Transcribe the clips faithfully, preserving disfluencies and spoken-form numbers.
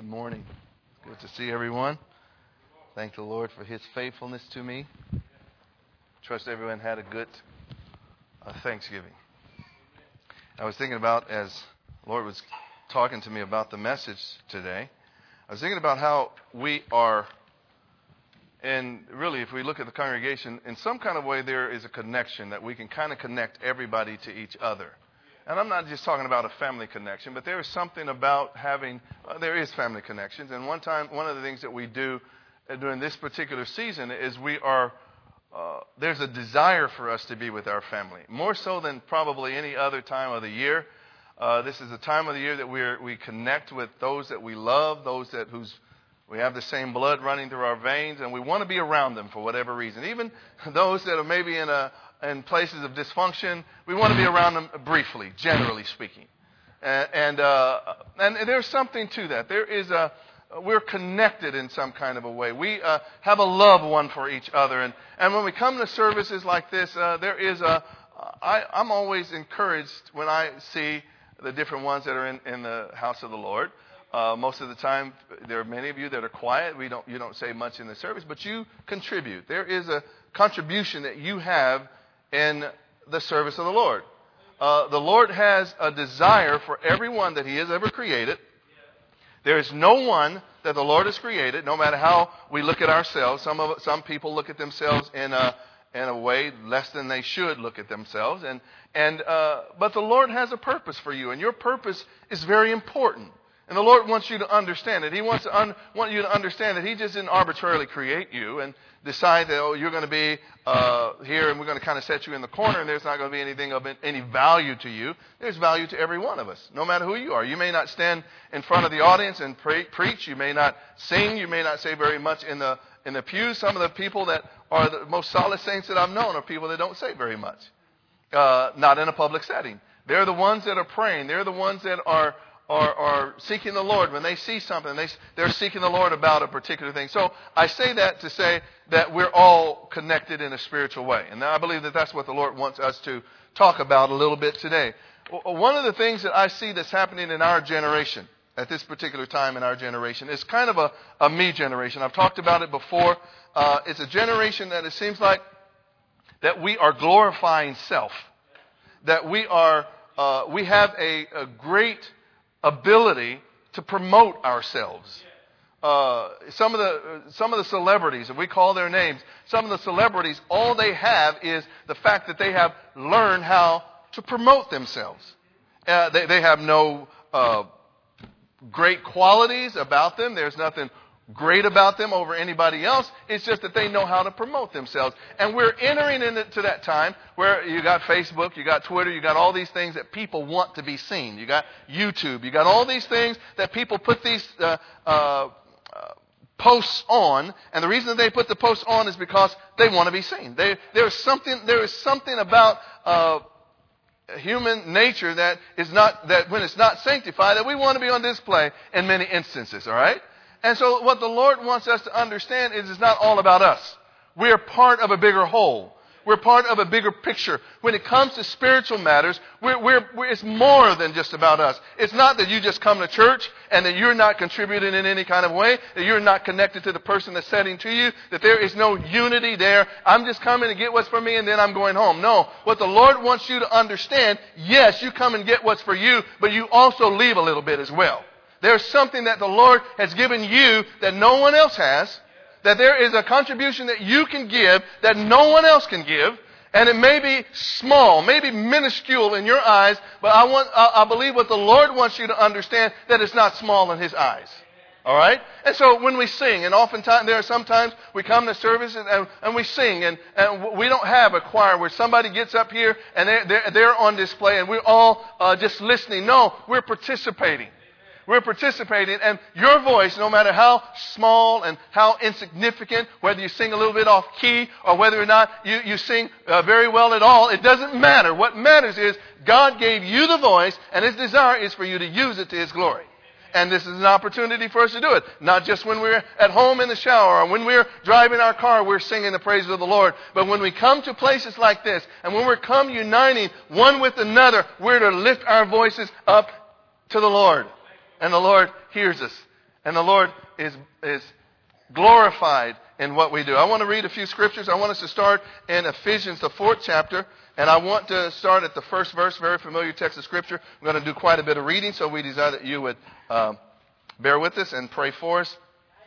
Good morning. Good to see everyone. Thank the Lord for His faithfulness to me. Trust everyone had a good uh, Thanksgiving. I was thinking about, as the Lord was talking to me about the message today, I was thinking about how we are, and really if we look at the congregation, in some kind of way there is a connection that we can kind of connect everybody to each other. And I'm not just talking about a family connection, but there is something about having, uh, there is family connections. And one time, one of the things that we do uh, during this particular season is we are, uh, there's a desire for us to be with our family. More so than probably any other time of the year. Uh, this is a time of the year that we're, we connect with those that we love, those that who's we have the same blood running through our veins, and we want to be around them for whatever reason. Even those that are maybe in a in places of dysfunction, we want to be around them briefly, generally speaking. And and, uh, and there's something to that. There is a we're connected in some kind of a way. We uh, have a love one for each other, and and when we come to services like this, uh, there is a I, I'm always encouraged when I see the different ones that are in, in the house of the Lord. Uh, most of the time, there are many of you that are quiet. We don't, you don't say much in the service, but you contribute. There is a contribution that you have in the service of the Lord. Uh, the Lord has a desire for everyone that He has ever created. There is no one that the Lord has created, no matter how we look at ourselves. Some of some people look at themselves in a in a way less than they should look at themselves, and and uh, but the Lord has a purpose for you, and your purpose is very important. And the Lord wants you to understand it. He wants to un- want you to understand that He just didn't arbitrarily create you and decide that, oh, you're going to be uh, here and we're going to kind of set you in the corner and there's not going to be anything of any value to you. There's value to every one of us, no matter who you are. You may not stand in front of the audience and pre- preach. You may not sing. You may not say very much in the in the pews. Some of the people that are the most solid saints that I've known are people that don't say very much, uh, not in a public setting. They're the ones that are praying. They're the ones that are Are, are seeking the Lord. When they see something, they, they're seeking the Lord about a particular thing. So I say that to say that we're all connected in a spiritual way. And I believe that that's what the Lord wants us to talk about a little bit today. One of the things that I see that's happening in our generation, at this particular time in our generation, is kind of a, a me generation. I've talked about it before. Uh, it's a generation that it seems like that we are glorifying self. That we are, uh, we have a, a great ability to promote ourselves. Uh, some of the some of the celebrities, if we call their names, some of the celebrities, all they have is the fact that they have learned how to promote themselves. Uh, they, they have no uh, great qualities about them. There's nothing great about them over anybody else. It's just that they know how to promote themselves. And we're entering into that time where you got Facebook, you got Twitter, you got all these things that people want to be seen. You got YouTube, you got all these things that people put these uh, uh, uh, posts on. And the reason that they put the posts on is because they want to be seen. They, there's something. There is something about uh, human nature that is not that when it's not sanctified that we want to be on display in many instances. All right. And so what the Lord wants us to understand is it's not all about us. We are part of a bigger whole. We're part of a bigger picture. When it comes to spiritual matters, we're, we're, we're, it's more than just about us. It's not that you just come to church and that you're not contributing in any kind of way, that you're not connected to the person that's setting to you, that there is no unity there. I'm just coming to get what's for me and then I'm going home. No. What the Lord wants you to understand, yes, you come and get what's for you, but you also leave a little bit as well. There's something that the Lord has given you that no one else has. That there is a contribution that you can give that no one else can give. And it may be small, maybe minuscule in your eyes, but I want, I believe what the Lord wants you to understand, that it's not small in His eyes. All right? And so when we sing, and oftentimes, there are sometimes we come to service and, and, and we sing, and, and we don't have a choir where somebody gets up here and they're, they're, they're on display and we're all uh, just listening. No, we're participating. We're participating, and your voice, no matter how small and how insignificant, whether you sing a little bit off key or whether or not you, you sing uh, very well at all, it doesn't matter. What matters is God gave you the voice, and His desire is for you to use it to His glory. And this is an opportunity for us to do it. Not just when we're at home in the shower or when we're driving our car, we're singing the praises of the Lord. But when we come to places like this, and when we come uniting one with another, we're to lift our voices up to the Lord. And the Lord hears us. And the Lord is is glorified in what we do. I want to read a few scriptures. I want us to start in Ephesians, the fourth chapter. And I want to start at the first verse, very familiar text of Scripture. We're going to do quite a bit of reading, so we desire that you would um, bear with us and pray for us.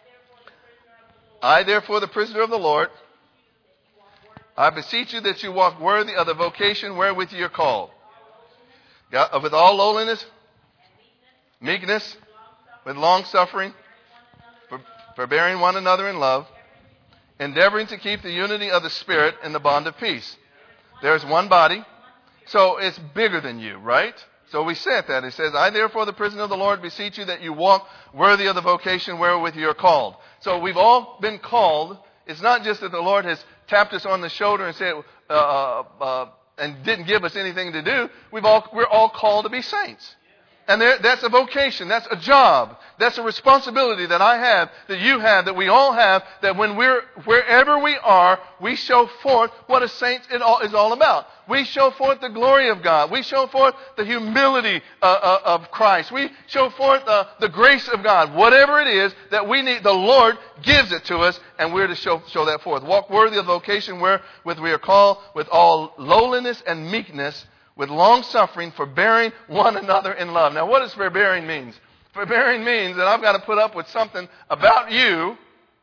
I, therefore, the prisoner of the Lord, I beseech you that you walk worthy of the vocation wherewith you are called. God, with all lowliness, meekness, with long suffering, for, forbearing one another in love, endeavoring to keep the unity of the Spirit in the bond of peace. There's one body, so it's bigger than you, right? So we said that. It says, I therefore, the prisoner of the Lord, beseech you that you walk worthy of the vocation wherewith you are called. So we've all been called. It's not just that the Lord has tapped us on the shoulder and said, uh, uh, and didn't give us anything to do. We've all, we're all called to be saints. And there, that's a vocation. That's a job. That's a responsibility that I have, that you have, that we all have, that when we're, wherever we are, we show forth what a saint is all about. We show forth the glory of God. We show forth the humility uh, uh, of Christ. We show forth uh, the grace of God. Whatever it is that we need, the Lord gives it to us, and we're to show, show that forth. Walk worthy of the vocation wherewith we are called, with all lowliness and meekness, with long suffering, forbearing one another in love. Now, what does forbearing mean? Forbearing means that I've got to put up with something about you,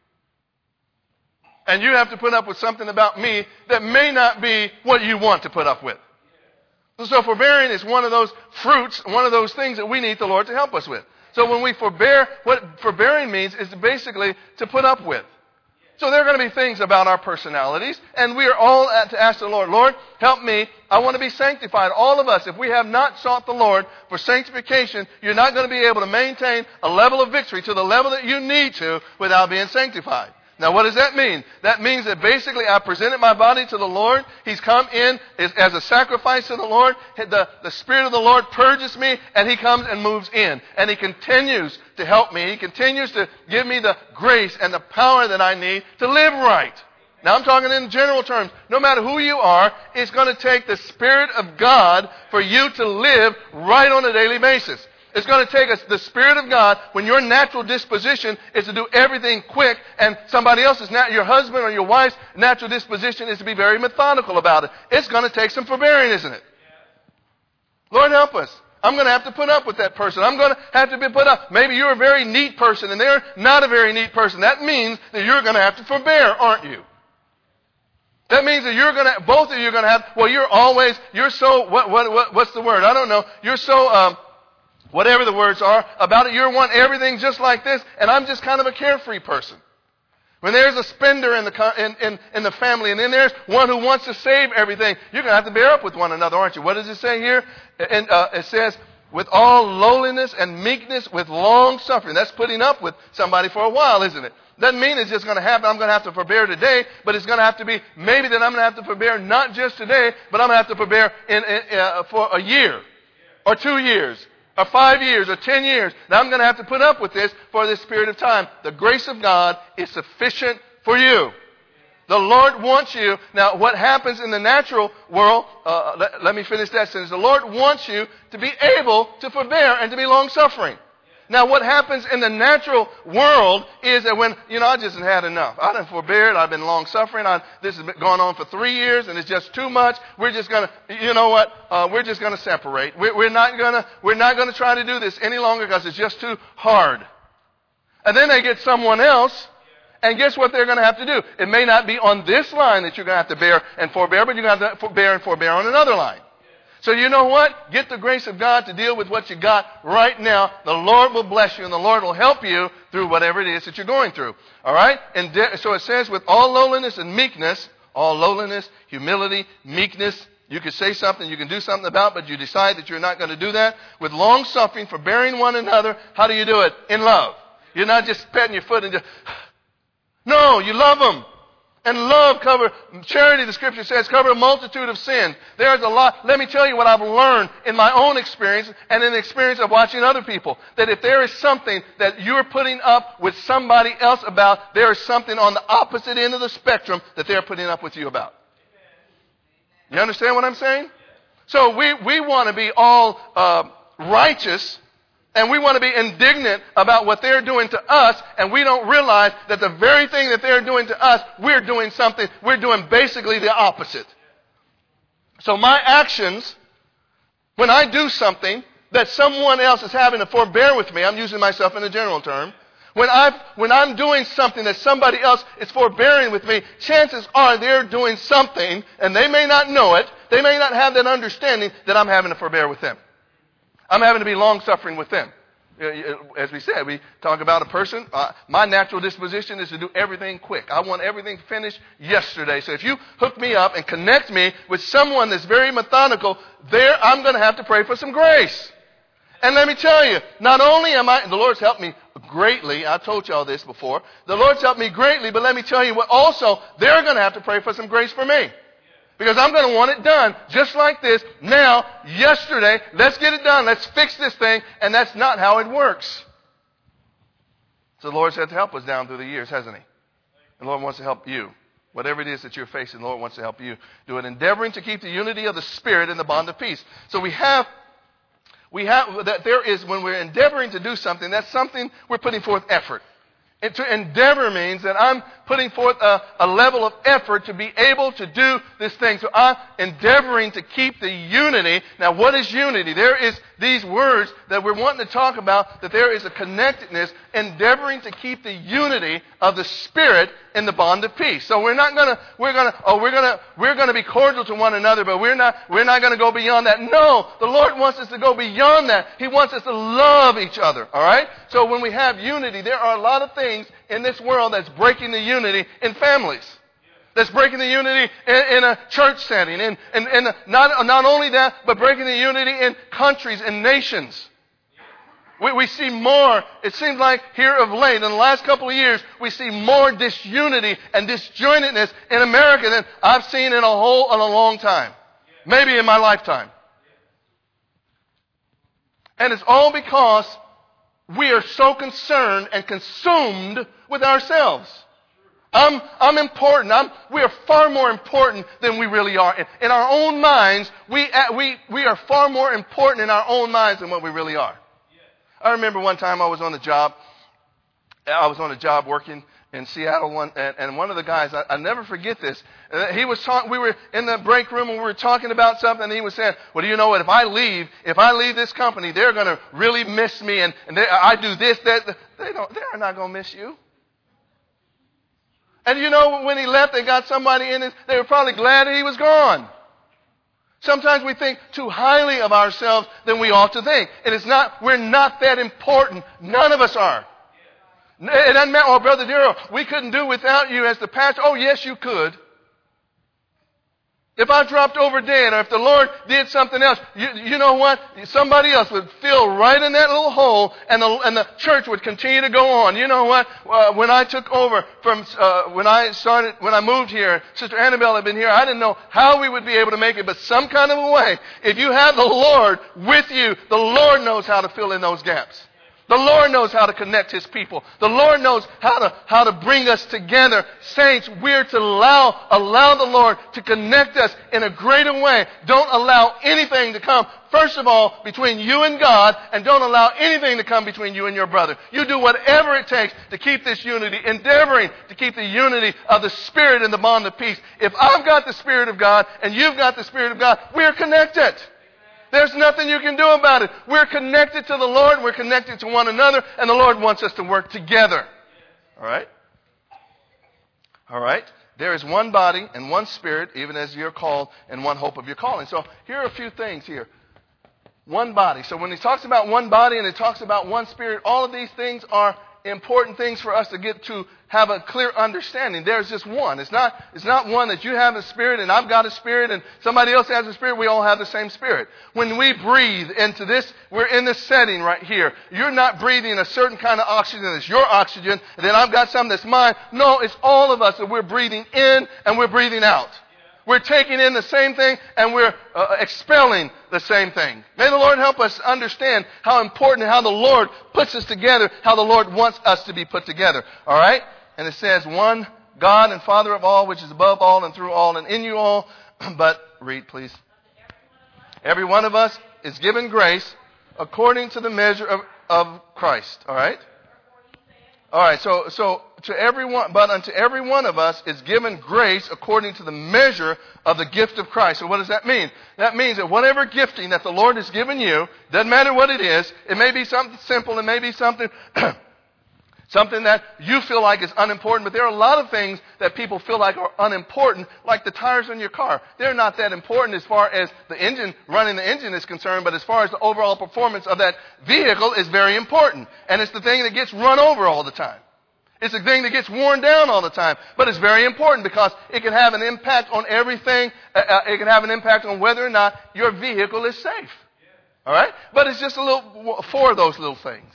and you have to put up with something about me that may not be what you want to put up with. So forbearing is one of those fruits, one of those things that we need the Lord to help us with. So when we forbear, what forbearing means is basically to put up with. So there are going to be things about our personalities, and we are all at, to ask the Lord, Lord, help me. I want to be sanctified. All of us, if we have not sought the Lord for sanctification, you're not going to be able to maintain a level of victory to the level that you need to without being sanctified. Now, what does that mean? That means that basically I presented my body to the Lord. He's come in as, as a sacrifice to the Lord. The, the Spirit of the Lord purges me, and He comes and moves in. And He continues to help me. He continues to give me the grace and the power that I need to live right. Now, I'm talking in general terms. No matter who you are, it's going to take the Spirit of God for you to live right on a daily basis. It's going to take us the Spirit of God when your natural disposition is to do everything quick, and somebody else's, your husband or your wife's natural disposition is to be very methodical about it. It's going to take some forbearing, isn't it? Lord, help us. I'm going to have to put up with that person. I'm going to have to be put up. Maybe you're a very neat person and they're not a very neat person. That means that you're going to have to forbear, aren't you? That means that you're going to, both of you are going to have, well, you're always, you're so, what, what, what what's the word? I don't know. You're so, um, whatever the words are about it, you want everything just like this, and I'm just kind of a carefree person. When there's a spender in the in, in, in the family, and then there's one who wants to save everything, you're going to have to bear up with one another, aren't you? What does it say here? And uh, it says, with all lowliness and meekness, with long suffering. That's putting up with somebody for a while, isn't it? Doesn't mean it's just going to happen. I'm going to have to forbear today, but it's going to have to be maybe that I'm going to have to forbear not just today, but I'm going to have to forbear in, in, uh, for a year or two years. Or five years, or ten years. Now I'm going to have to put up with this for this period of time. The grace of God is sufficient for you. The Lord wants you. Now what happens in the natural world, uh, let, let me finish that sentence. The Lord wants you to be able to forbear and to be long-suffering. Now what happens in the natural world is that when, you know, I just had enough. I done forbeared. I've been long-suffering. I, this has been going on for three years and it's just too much. We're just going to, you know what, uh, we're just going to separate. We're, we're not going to, we're not going to try to do this any longer because it's just too hard. And then they get someone else, and guess what they're going to have to do? It may not be on this line that you're going to have to bear and forbear, but you're going to have to bear and forbear on another line. So you know what? Get the grace of God to deal with what you got right now. The Lord will bless you and the Lord will help you through whatever it is that you're going through. All right? And de- so it says, with all lowliness and meekness, all lowliness, humility, meekness, you can say something, you can do something about, but you decide that you're not going to do that. With long suffering, forbearing one another, how do you do it? In love. You're not just patting your foot and just, no, you love them. And love cover, charity, the scripture says, cover a multitude of sins. There's a lot. Let me tell you what I've learned in my own experience and in the experience of watching other people. That if there is something that you're putting up with somebody else about, there is something on the opposite end of the spectrum that they're putting up with you about. You understand what I'm saying? So we, we want to be all uh, righteous And we want to be indignant about what they're doing to us, and we don't realize that the very thing that they're doing to us, we're doing something, we're doing basically the opposite. So my actions, when I do something that someone else is having to forbear with me, I'm using myself in a general term, when, I've, when I'm doing something that somebody else is forbearing with me, chances are they're doing something, and they may not know it, they may not have that understanding that I'm having to forbear with them. I'm having to be long-suffering with them. As we said, we talk about a person. Uh, my natural disposition is to do everything quick. I want everything finished yesterday. So if you hook me up and connect me with someone that's very methodical, there I'm going to have to pray for some grace. And let me tell you, not only am I, the Lord's helped me greatly. I told you all this before. The Lord's helped me greatly, but let me tell you what also, they're going to have to pray for some grace for me. Because I'm going to want it done just like this, now, yesterday. Let's get it done. Let's fix this thing. And that's not how it works. So the Lord's had to help us down through the years, hasn't He? The Lord wants to help you. Whatever it is that you're facing, the Lord wants to help you do it. Endeavoring to keep the unity of the Spirit in the bond of peace. So we have, we have, that there is, when we're endeavoring to do something, that's something we're putting forth effort. And to endeavor means that I'm putting forth a, a level of effort to be able to do this thing. So I'm endeavoring to keep the unity. Now, what is unity? There is these words that we're wanting to talk about, that there is a connectedness, endeavoring to keep the unity of the Spirit in the bond of peace. So we're not gonna, we're gonna, oh, we're gonna, we're gonna be cordial to one another, but we're not, we're not gonna go beyond that. No, the Lord wants us to go beyond that. He wants us to love each other. All right. So when we have unity, there are a lot of things in this world that's breaking the unity in families. That's breaking the unity in, in a church setting. And, and, and not, not only that, but breaking the unity in countries and nations. We, we see more, it seems like here of late, in the last couple of years, we see more disunity and disjointedness in America than I've seen in a whole, in a long time. Maybe in my lifetime. And it's all because we are so concerned and consumed with ourselves. I'm, I'm important. I'm, we are far more important than we really are. In, in our own minds, we, we, we are far more important in our own minds than what we really are. I remember one time I was on a job. I was on a job working in Seattle, one, and, and one of the guys, I, I never forget this. Uh, he was talking. We were in the break room and we were talking about something. And he was saying, "Well, do you know what? If I leave, if I leave this company, they're going to really miss me. And, and they, I do this, that. They don't. They are not going to miss you." And you know, when he left, they got somebody in it. They were probably glad that he was gone. Sometimes we think too highly of ourselves than we ought to think. And it's not, we're not that important. None of us are. It doesn't matter, oh, Brother Darrell, we couldn't do without you as the pastor. Oh, yes, you could. If I dropped over dead, or if the Lord did something else, you, you know what? Somebody else would fill right in that little hole, and the, and the church would continue to go on. You know what? Uh, when I took over from, uh, when I started, when I moved here, Sister Annabelle had been here, I didn't know how we would be able to make it, but some kind of a way. If you have the Lord with you, the Lord knows how to fill in those gaps. The Lord knows how to connect His people. The Lord knows how to, how to bring us together. Saints, we're to allow, allow the Lord to connect us in a greater way. Don't allow anything to come, first of all, between you and God, and don't allow anything to come between you and your brother. You do whatever it takes to keep this unity, endeavoring to keep the unity of the Spirit in the bond of peace. If I've got the Spirit of God and you've got the Spirit of God, we're connected. There's nothing you can do about it. We're connected to the Lord. We're connected to one another. And the Lord wants us to work together. All right? All right? There is one body and one Spirit, even as you're called, and one hope of your calling. So here are a few things here. One body. So when he talks about one body and he talks about one Spirit, all of these things are important things for us to get to have a clear understanding. There's just one. It's not, it's not one that you have a spirit and I've got a spirit and somebody else has a spirit. We all have the same spirit. When we breathe into this, we're in this setting right here. You're not breathing a certain kind of oxygen that's your oxygen, and then I've got some that's mine. No, it's all of us that we're breathing in and we're breathing out. We're taking in the same thing and we're uh, expelling the same thing. May the Lord help us understand how important, how the Lord puts us together, how the Lord wants us to be put together. All right? And it says, one God and Father of all, which is above all and through all and in you all. But read, please. Every one of us is given grace according to the measure of of Christ. All right? All right, so so to everyone, but unto every one of us is given grace according to the measure of the gift of Christ. So what does that mean? That means that whatever gifting that the Lord has given you, doesn't matter what it is, it may be something simple, it may be something something that you feel like is unimportant, but there are a lot of things that people feel like are unimportant, like the tires on your car. They're not that important as far as the engine, running the engine is concerned, but as far as the overall performance of that vehicle is very important. And it's the thing that gets run over all the time. It's the thing that gets worn down all the time, but it's very important because it can have an impact on everything. Uh, it can have an impact on whether or not your vehicle is safe. All right? But it's just a little, four of those little things.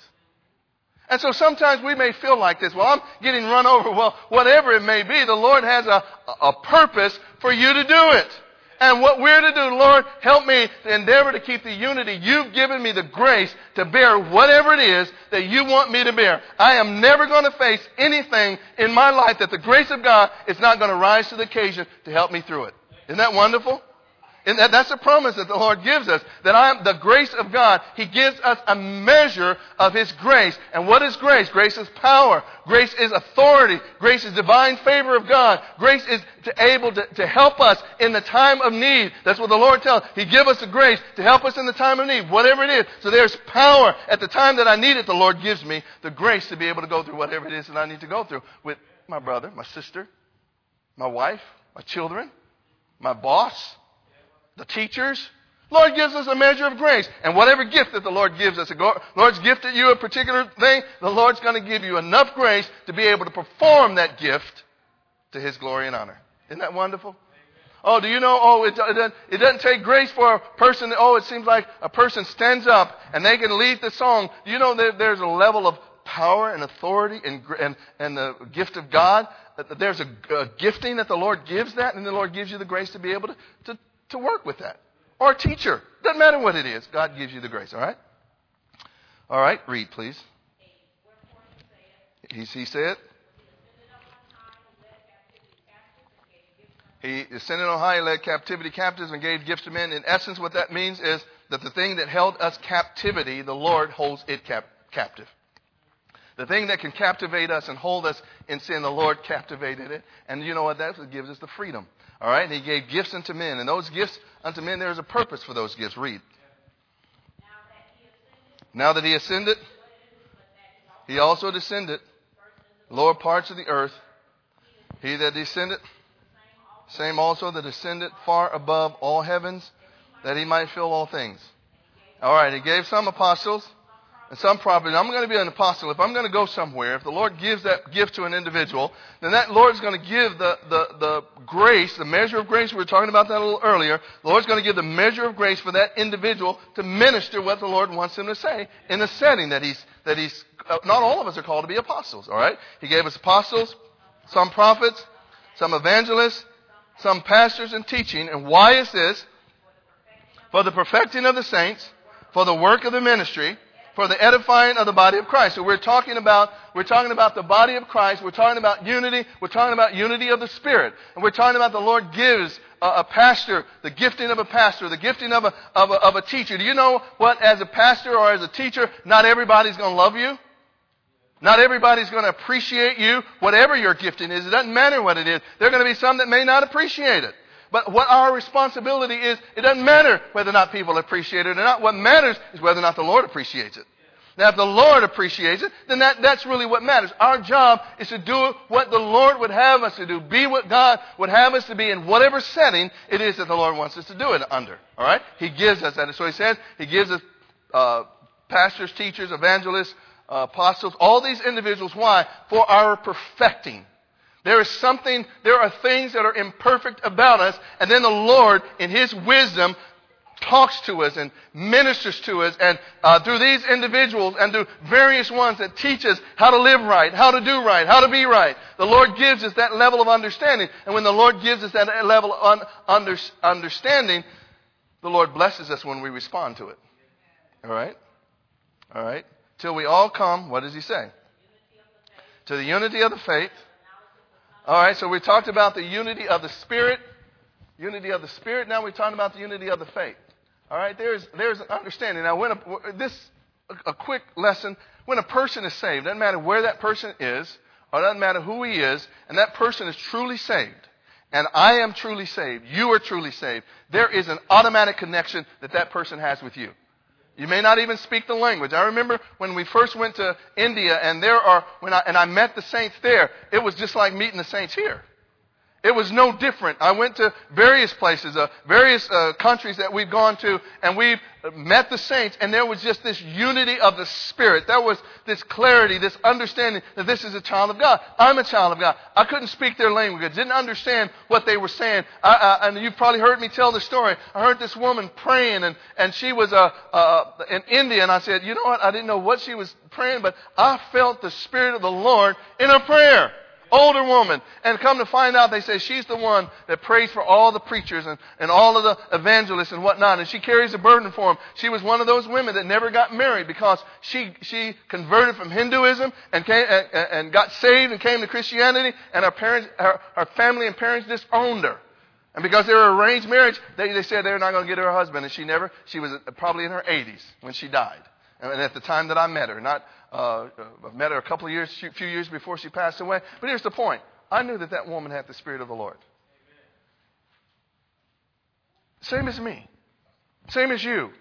And so sometimes we may feel like this. Well, I'm getting run over. Well, whatever it may be, the Lord has a, a purpose for you to do it. And what we're to do, Lord, help me to endeavor to keep the unity. You've given me the grace to bear whatever it is that you want me to bear. I am never going to face anything in my life that the grace of God is not going to rise to the occasion to help me through it. Isn't that wonderful? And that, that's a promise that the Lord gives us, that I am the grace of God. He gives us a measure of His grace. And what is grace? Grace is power. Grace is authority. Grace is divine favor of God. Grace is to able to, to help us in the time of need. That's what the Lord tells us. He gives us the grace to help us in the time of need, whatever it is. So there's power. At the time that I need it, the Lord gives me the grace to be able to go through whatever it is that I need to go through with my brother, my sister, my wife, my children, my boss, the teachers. Lord gives us a measure of grace. And whatever gift that the Lord gives us, the Lord's gifted you a particular thing, the Lord's going to give you enough grace to be able to perform that gift to His glory and honor. Isn't that wonderful? Oh, do you know, oh, it, it, doesn't, it doesn't take grace for a person, oh, it seems like a person stands up and they can lead the song. Do you know that there's a level of power and authority and, and, and the gift of God? There's a, a gifting that the Lord gives that, and the Lord gives you the grace to be able to, to to work with that. Or a teacher. Doesn't matter what it is. God gives you the grace. All right? All right. Read, please. He, he said, He ascended on high and led captivity captives and gave gifts to men. In essence, what that means is that the thing that held us captivity, the Lord holds it cap- captive. The thing that can captivate us and hold us in sin, the Lord captivated it. And you know what? That's what gives us the freedom. All right? And He gave gifts unto men. And those gifts unto men, there is a purpose for those gifts. Read. Now that He ascended, He also descended lower parts of the earth. He that descended, same also that descended far above all heavens, that He might fill all things. All right. He gave some apostles and some prophets. I'm going to be an apostle. If I'm going to go somewhere, if the Lord gives that gift to an individual, then that Lord's going to give the, the, the grace, the measure of grace. We were talking about that a little earlier. The Lord's going to give the measure of grace for that individual to minister what the Lord wants him to say in the setting that he's, that he's, uh, not all of us are called to be apostles, all right? He gave us apostles, some prophets, some evangelists, some pastors and teaching. And why is this? For the perfecting of the saints, for the work of the ministry, for the edifying of the body of Christ. So we're talking about we're talking about the body of Christ. We're talking about unity. We're talking about unity of the Spirit. And we're talking about the Lord gives a, a pastor the gifting of a pastor, the gifting of a, of a of a teacher. Do you know what? As a pastor or as a teacher, not everybody's going to love you. Not everybody's going to appreciate you. Whatever your gifting is, it doesn't matter what it is. There are going to be some that may not appreciate it. But what our responsibility is, it doesn't matter whether or not people appreciate it or not. What matters is whether or not the Lord appreciates it. Now, if the Lord appreciates it, then that, that's really what matters. Our job is to do what the Lord would have us to do. Be what God would have us to be in whatever setting it is that the Lord wants us to do it under. All right? He gives us that. So He says He gives us uh, pastors, teachers, evangelists, uh, apostles, all these individuals. Why? For our perfecting. There is something, there are things that are imperfect about us, and then the Lord, in His wisdom, talks to us and ministers to us, and uh, through these individuals and through various ones that teach us how to live right, how to do right, how to be right. The Lord gives us that level of understanding, and when the Lord gives us that level of un- under- understanding, the Lord blesses us when we respond to it. All right? All right? Till we all come, what does He say? To the unity of the faith. All right, so we talked about the unity of the Spirit, unity of the Spirit. Now we're talking about the unity of the faith. All right, there's there's an understanding. Now, when a, this a, a quick lesson. When a person is saved, doesn't matter where that person is, or doesn't matter who he is, and that person is truly saved, and I am truly saved, you are truly saved, there is an automatic connection that that person has with you. You may not even speak the language. I remember when we first went to India, and there are when I and I met the saints there, it was just like meeting the saints here. It was no different. I went to various places, uh, various uh, countries that we've gone to, and we've met the saints, and there was just this unity of the Spirit. There was this clarity, this understanding that this is a child of God. I'm a child of God. I couldn't speak their language. I didn't understand what they were saying. I, I, and you've probably heard me tell the story. I heard this woman praying, and, and she was uh, uh, in India, and I said, you know what? I didn't know what she was praying, but I felt the Spirit of the Lord in her prayer. Older woman. And come to find out, they say she's the one that prays for all the preachers and, and all of the evangelists and whatnot. And she carries a burden for them. She was one of those women that never got married because she she converted from Hinduism and came, and, and got saved and came to Christianity. And her parents, her, her family and parents disowned her. And because they were arranged marriage, they, they said they were not going to get her a husband. And she never, she was probably in her eighties when she died. And at the time that I met her, not uh, I met her a couple of years, a few years before she passed away. But here's the point: I knew that that woman had the Spirit of the Lord. Same as me, same as you.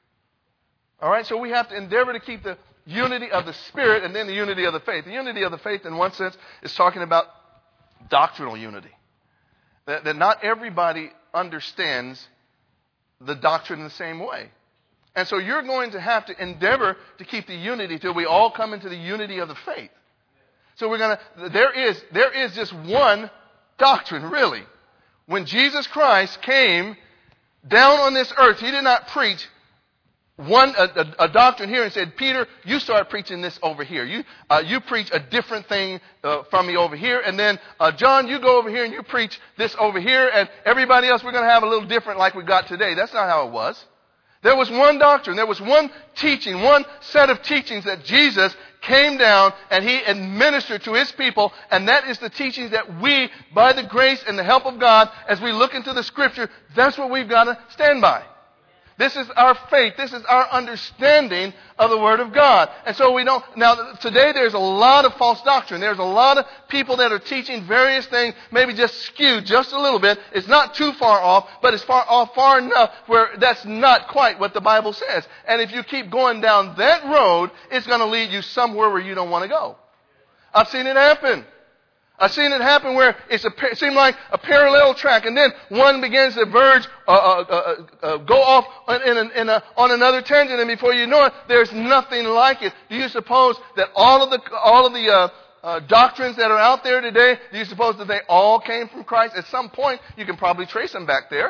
All right, so we have to endeavor to keep the unity of the Spirit and then the unity of the faith. The unity of the faith, in one sense, is talking about doctrinal unity. That, that not everybody understands the doctrine in the same way. And so you're going to have to endeavor to keep the unity till we all come into the unity of the faith. So we're going to, there is, there is just one doctrine, really. When Jesus Christ came down on this earth, He did not preach one, a, a, a doctrine here and said, Peter, you start preaching this over here. You, uh, you preach a different thing uh, from me over here. And then, uh, John, you go over here and you preach this over here. And everybody else, we're going to have a little different like we got today. That's not how it was. There was one doctrine, there was one teaching, one set of teachings that Jesus came down and He administered to His people, and that is the teachings that we, by the grace and the help of God, as we look into the Scripture, that's what we've got to stand by. This is our faith. This is our understanding of the Word of God. And so we don't, now today there's a lot of false doctrine. There's a lot of people that are teaching various things, maybe just skewed just a little bit. It's not too far off, but it's far off far enough where that's not quite what the Bible says. And if you keep going down that road, it's going to lead you somewhere where you don't want to go. I've seen it happen. I've seen it happen where it's a, it seemed like a parallel track, and then one begins to verge, uh, uh, uh, uh, go off in a, in a, on another tangent, and before you know it, there's nothing like it. Do you suppose that all of the all of the uh, uh, doctrines that are out there today, do you suppose that they all came from Christ? At some point, you can probably trace them back there.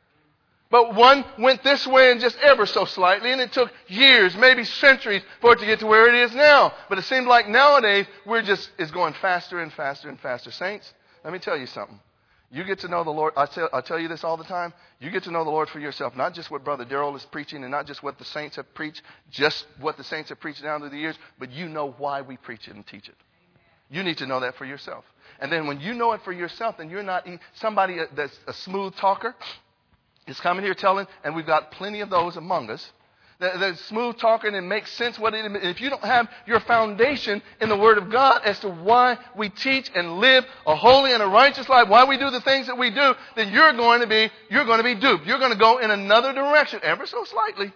But one went this way and just ever so slightly, and it took years, maybe centuries, for it to get to where it is now. But it seems like nowadays, we're just, it's going faster and faster and faster. Saints, let me tell you something. You get to know the Lord, I tell, I tell you this all the time, you get to know the Lord for yourself, not just what Brother Darrell is preaching and not just what the saints have preached, just what the saints have preached down through the years, but you know why we preach it and teach it. You need to know that for yourself. And then when you know it for yourself, then you're not somebody that's a smooth talker. Is coming here telling, and we've got plenty of those among us, that, that smooth talking and makes sense what it is. If you don't have your foundation in the Word of God as to why we teach and live a holy and a righteous life, why we do the things that we do, then you're going to be, you're going to be duped. You're going to go in another direction, ever so slightly.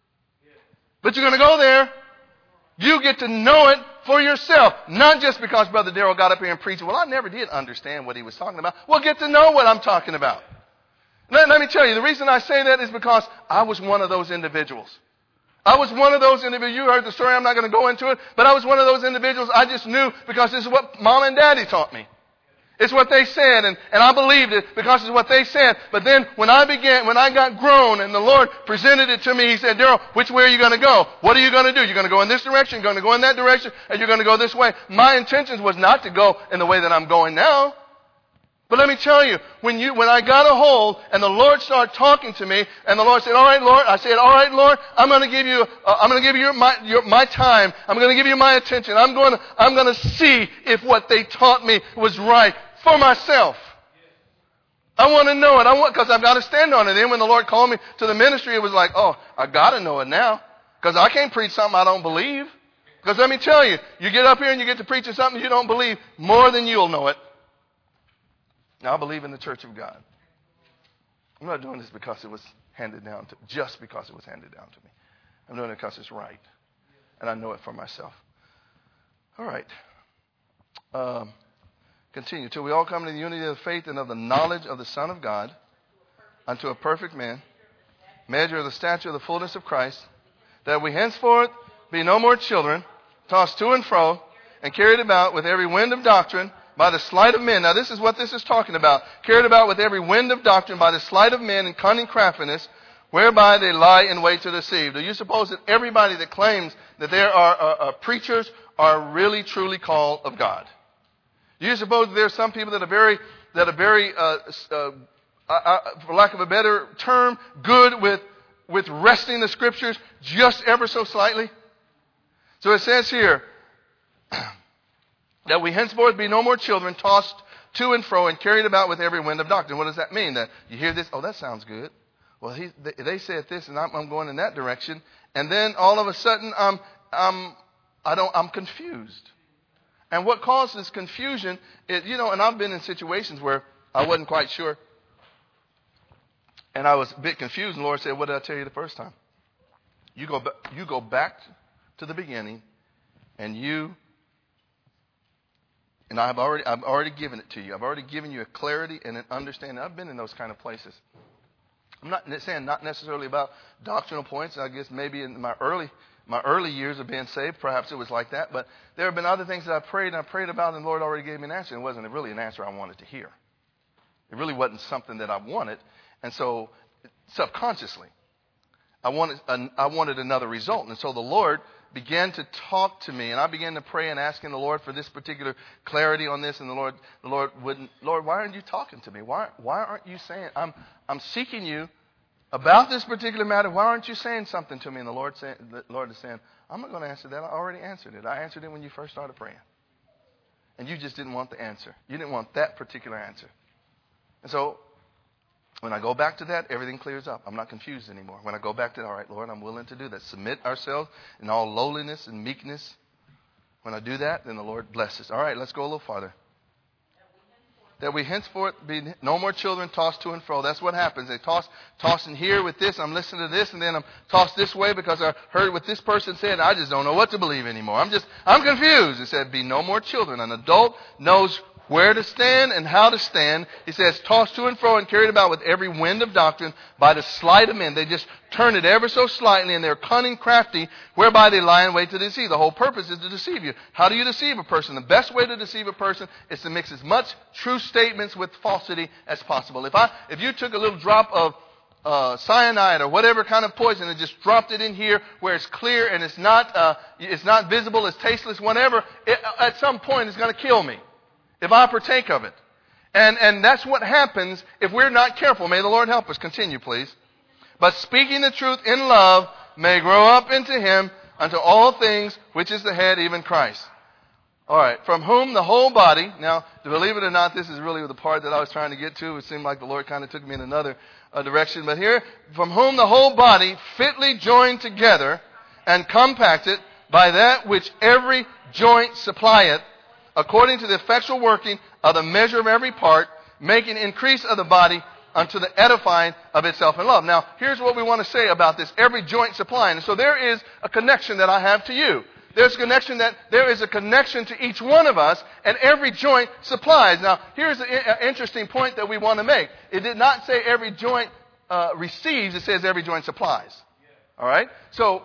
But you're going to go there. You get to know it for yourself, not just because Brother Darrell got up here and preached. Well, I never did understand what he was talking about. Well, get to know what I'm talking about. Let, let me tell you, the reason I say that is because I was one of those individuals. I was one of those individuals. You heard the story. I'm not going to go into it. But I was one of those individuals I just knew because this is what Mom and Daddy taught me. It's what they said, and, and I believed it because it's what they said. But then when I began, when I got grown and the Lord presented it to me, He said, Darrell, which way are you going to go? What are you going to do? You're going to go in this direction, you're going to go in that direction, and you're going to go this way. My intentions was not to go in the way that I'm going now. But let me tell you, when you, when I got a hold and the Lord started talking to me, and the Lord said, "All right, Lord," I said, "All right, Lord, I'm going to give you, uh, I'm going to give you your, my, your, my time. I'm going to give you my attention. I'm going to, I'm going to see if what they taught me was right for myself. I want to know it. I want, because I've got to stand on it." Then when the Lord called me to the ministry, it was like, "Oh, I got to know it now." Because I can't preach something I don't believe. Because let me tell you, you get up here and you get to preaching something you don't believe, more than you'll know it. Now, I believe in the church of God. I'm not doing this because it was handed down to, just because it was handed down to me. I'm doing it because it's right. And I know it for myself. All right. Um, continue. Till we all come to the unity of the faith and of the knowledge of the Son of God, unto a perfect man, measure of the stature of the fullness of Christ, that we henceforth be no more children, tossed to and fro, and carried about with every wind of doctrine, by the sleight of men. Now this is what this is talking about. Carried about with every wind of doctrine, by the sleight of men and cunning craftiness, whereby they lie in wait to deceive. Do you suppose that everybody that claims that there are uh, uh, preachers are really truly called of God? Do you suppose that there are some people that are very, that are very, uh, uh, uh, for lack of a better term, good with with wresting the scriptures just ever so slightly? So it says here that we henceforth be no more children, tossed to and fro and carried about with every wind of doctrine. What does that mean? That you hear this, oh, that sounds good. Well, he, they, they said this, and I'm, I'm going in that direction, and then all of a sudden, I'm, I'm, I don't, I'm confused. And what causes confusion is, you know, and I've been in situations where I wasn't quite sure, and I was a bit confused. And the Lord said, "What did I tell you the first time? You go, you go back to the beginning, and you." And I've already, I've already given it to you. I've already given you a clarity and an understanding. I've been in those kind of places. I'm not saying not necessarily about doctrinal points. I guess maybe in my early, my early years of being saved, perhaps it was like that. But there have been other things that I prayed and I prayed about, and the Lord already gave me an answer. It wasn't really an answer I wanted to hear. It really wasn't something that I wanted, and so subconsciously, I wanted, I wanted another result. And so the Lord began to talk to me, and I began to pray and asking the Lord for this particular clarity on this. And the Lord, the Lord wouldn't. Lord, why aren't you talking to me? Why, why aren't you saying? I'm, I'm seeking you about this particular matter. Why aren't you saying something to me? And the Lord, say, the Lord is saying, I'm not going to answer that. I already answered it. I answered it when you first started praying, and you just didn't want the answer. You didn't want that particular answer. And so, when I go back to that, everything clears up. I'm not confused anymore. When I go back to, all right, Lord, I'm willing to do that. Submit ourselves in all lowliness and meekness. When I do that, then the Lord blesses. All right, let's go a little farther. That we henceforth be no more children tossed to and fro. That's what happens. They toss, tossing here with this. I'm listening to this, and then I'm tossed this way because I heard what this person said. I just don't know what to believe anymore. I'm just, I'm confused. It said, be no more children. An adult knows where to stand and how to stand. He says, tossed to and fro and carried about with every wind of doctrine by the sleight of men. They just turn it ever so slightly, and they're cunning, crafty, whereby they lie in wait to deceive. The whole purpose is to deceive you. How do you deceive a person? The best way to deceive a person is to mix as much true statements with falsity as possible. If I, if you took a little drop of uh, cyanide or whatever kind of poison and just dropped it in here where it's clear and it's not, uh, it's not visible, it's tasteless, whatever, it, at some point it's going to kill me if I partake of it. And and that's what happens if we're not careful. May the Lord help us. Continue, please. But speaking the truth in love may grow up into Him unto all things, which is the head, even Christ. All right. From whom the whole body. Now, to believe it or not, this is really the part that I was trying to get to. It seemed like the Lord kind of took me in another uh, direction. But here, from whom the whole body fitly joined together and compacted by that which every joint supplieth, according to the effectual working of the measure of every part, making increase of the body unto the edifying of itself in love. Now, here's what we want to say about this. Every joint supplying. And so there is a connection that I have to you. There's a connection that there is a connection to each one of us, and every joint supplies. Now, here's an interesting point that we want to make. It did not say every joint uh, receives. It says every joint supplies. All right? So,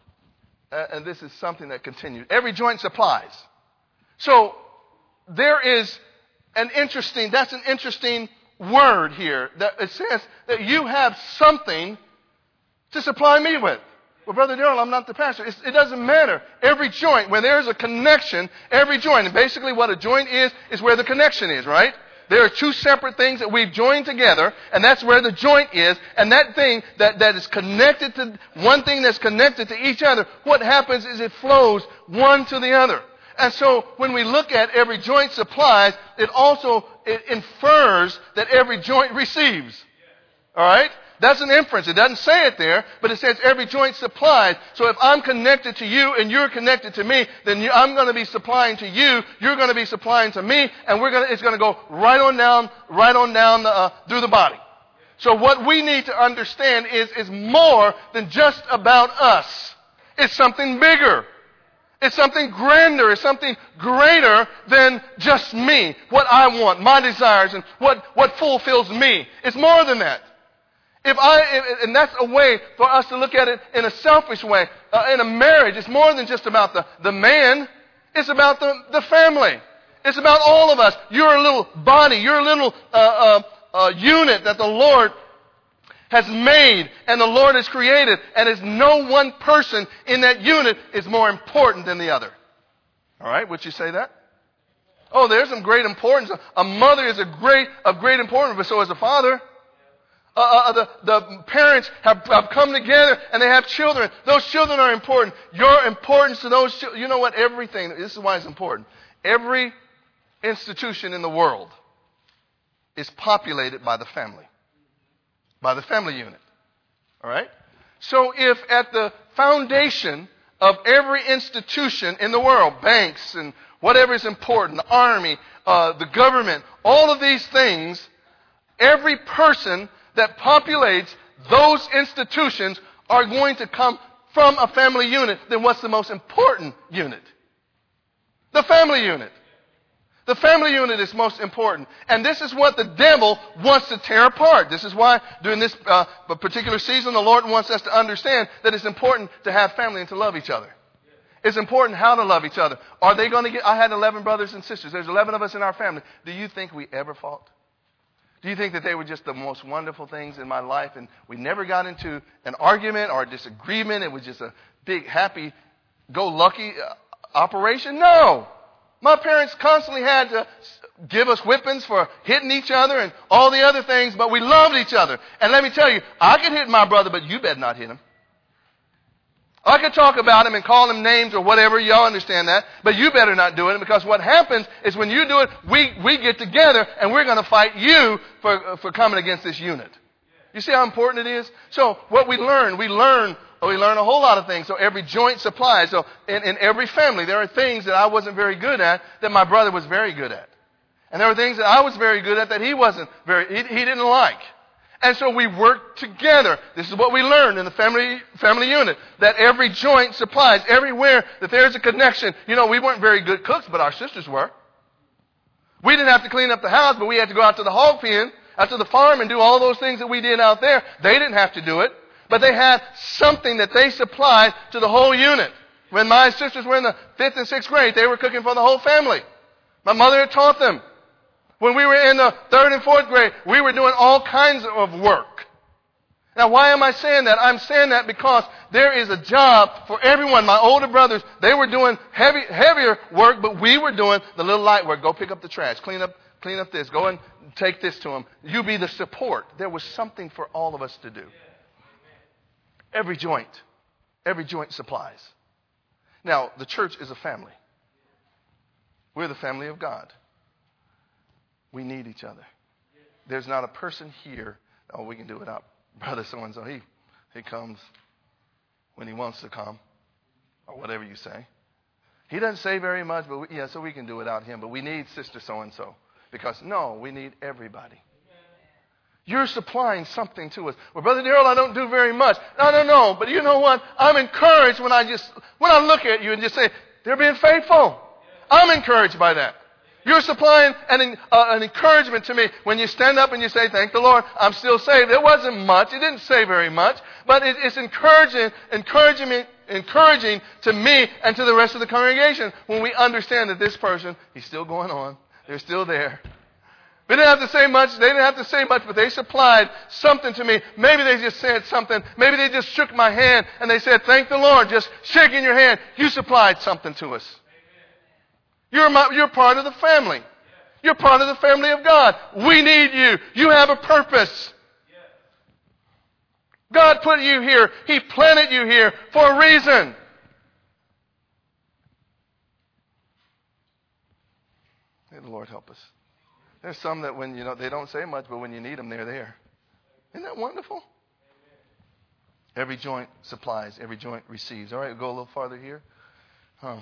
uh, and this is something that continues. Every joint supplies. So, there is an interesting, that's an interesting word here. That it says that you have something to supply me with. Well, Brother Darrell, I'm not the pastor. It's, it doesn't matter. Every joint, when there's a connection, every joint, and basically what a joint is, is where the connection is, right? There are two separate things that we've joined together, and that's where the joint is. And that thing that, that is connected to, one thing that's connected to each other, what happens is it flows one to the other. And so when we look at every joint supplies, it also it infers that every joint receives. All right? That's an inference. It doesn't say it there, but it says every joint supplies. So if I'm connected to you and you're connected to me, then you, I'm going to be supplying to you. You're going to be supplying to me, and we're going to, it's going to go right on down, right on down the, uh, through the body. So what we need to understand is is more than just about us. It's something bigger. It's something grander. It's something greater than just me, what I want, my desires, and what, what fulfills me. It's more than that. If I, and that's a way for us to look at it in a selfish way. Uh, in a marriage, it's more than just about the, the man. It's about the, the family. It's about all of us. You're a little body. You're a little uh, uh, uh, unit that the Lord has made and the Lord has created, and is no one person in that unit is more important than the other. All right, would you say that? Oh, there's some great importance. A mother is a great of great importance, but so is a father. Uh, uh, the, the parents have, have come together and they have children. Those children are important. Your importance to those children. You know what? Everything. This is why it's important. Every institution in the world is populated by the family. By the family unit. All right? So if at the foundation of every institution in the world, banks and whatever is important, the army, uh, the government, all of these things, every person that populates those institutions are going to come from a family unit, then what's the most important unit? The family unit. The family unit is most important. And this is what the devil wants to tear apart. This is why during this uh, particular season, the Lord wants us to understand that it's important to have family and to love each other. It's important how to love each other. Are they going to get... I had eleven brothers and sisters. There's eleven of us in our family. Do you think we ever fought? Do you think that they were just the most wonderful things in my life and we never got into an argument or a disagreement? It was just a big, happy, go-lucky uh, operation? No. My parents constantly had to give us whippings for hitting each other and all the other things, but we loved each other. And let me tell you, I could hit my brother, but you better not hit him. I could talk about him and call him names or whatever. Y'all understand that. But you better not do it, because what happens is when you do it, we, we get together and we're going to fight you for, for coming against this unit. You see how important it is? So what we learn, we learn we learn a whole lot of things. So every joint supplies. So in, in every family, there are things that I wasn't very good at that my brother was very good at. And there were things that I was very good at that he wasn't very, he, he didn't like. And so we worked together. This is what we learned in the family family unit, that every joint supplies, everywhere that there's a connection. You know, we weren't very good cooks, but our sisters were. We didn't have to clean up the house, but we had to go out to the hog pen, out to the farm and do all those things that we did out there. They didn't have to do it, but they had something that they supplied to the whole unit. When my sisters were in the fifth and sixth grade, they were cooking for the whole family. My mother had taught them. When we were in the third and fourth grade, we were doing all kinds of work. Now, why am I saying that? I'm saying that because there is a job for everyone. My older brothers, they were doing heavy, heavier work, but we were doing the little light work. Go pick up the trash, clean up, clean up this, go and take this to them. You be the support. There was something for all of us to do. Every joint, every joint supplies. Now, the church is a family. We're the family of God. We need each other. There's not a person here, oh, we can do without brother so-and-so. He, he comes when he wants to come, or whatever you say. He doesn't say very much, but we, yeah, so we can do without him. But we need sister so-and-so. Because, no, we need everybody. You're supplying something to us. Well, Brother Darrell, I don't do very much. No, no, no. But you know what? I'm encouraged when I just, when I look at you and just say, they're being faithful. I'm encouraged by that. You're supplying an, uh, an encouragement to me when you stand up and you say, thank the Lord, I'm still saved. It wasn't much. It didn't say very much. But it, it's encouraging, encouraging me, encouraging to me and to the rest of the congregation when we understand that this person, he's still going on. They're still there. They didn't have to say much. They didn't have to say much, but they supplied something to me. Maybe they just said something. Maybe they just shook my hand and they said, thank the Lord, just shaking your hand. You supplied something to us. You're, my, you're part of the family. You're part of the family of God. We need you. You have a purpose. God put you here. He planted you here for a reason. May the Lord help us. There's some that when, you know, they don't say much, but when you need them, they're there. Isn't that wonderful? Every joint supplies, every joint receives. All right, we'll go a little farther here. Huh.